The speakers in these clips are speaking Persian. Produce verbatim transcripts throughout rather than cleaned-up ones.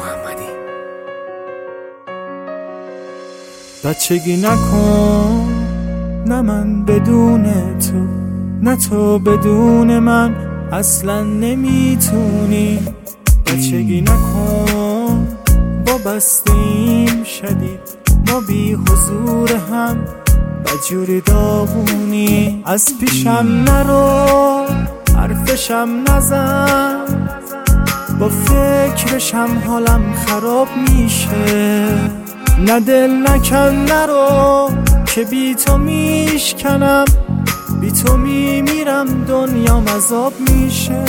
محمدی. بچگی نکن، نه من بدون تو، نه تو بدون من اصلا نمیتونی. بچگی نکن، وابستیم شدید ما بی حضور هم بجوری داغونی. از پیشم نرو، حرفشم نزن، با فکرشم حالم خراب میشه. نه دل نکن نرو که بی تو میشکنم، بی تو میمیرم دنیام عذاب میشه.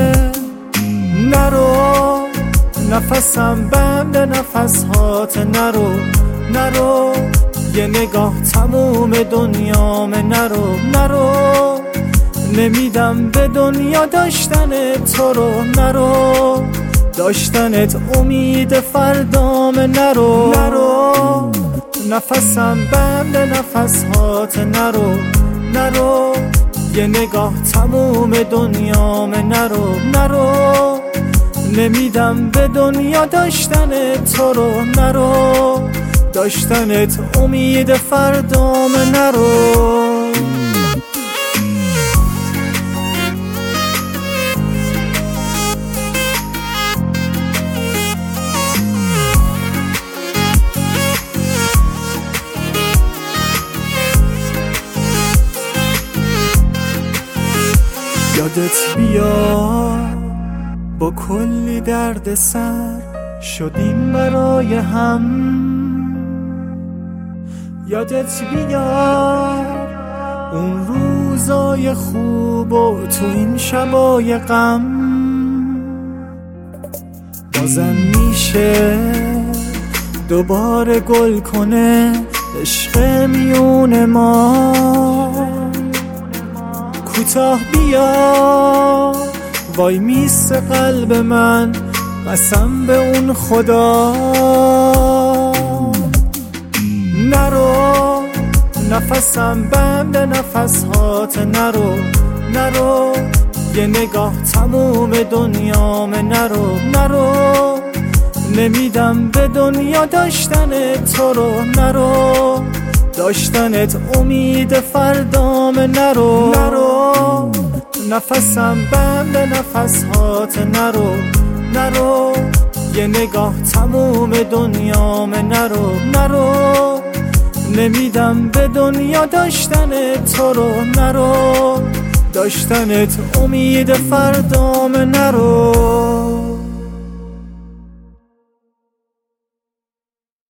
نرو نفسم بند نفس هات، نرو نرو یه نگاه تموم دنیام، نرو نرو نمیدم به دنیا داشتن تو رو، نرو داشتنت امید فردام، نرو نرو نفسم بند نفس هات، نرو نرو یه نگاه تموم دنیام، نرو نرو نمیدم به دنیا داشتن تو رو، نرو داشتنت امید فردام، نرو. یادت بیاد با کلی درد سر شدیم برای هم. یادت بیاد اون روزای خوب و تو این شبای غم. بازم میشه دوباره گل کنه عشق میون ما. کوتاه بیا وای میس قلب من، قسم به اون خدا. نرو نفسم بند نفس هات، نرو نرو یه نگاه تموم دنیام، نرو نرو نمیدم به دنیا داشتن تو رو، نرو داشتنت امید فردام، نرو نرو نفسم بند نفس هات، نرو نرو یه نگاه تموم دنیام، نرو نرو نمیدم به دنیا داشتن تو رو، نرو داشتنت امید فردام، نرو.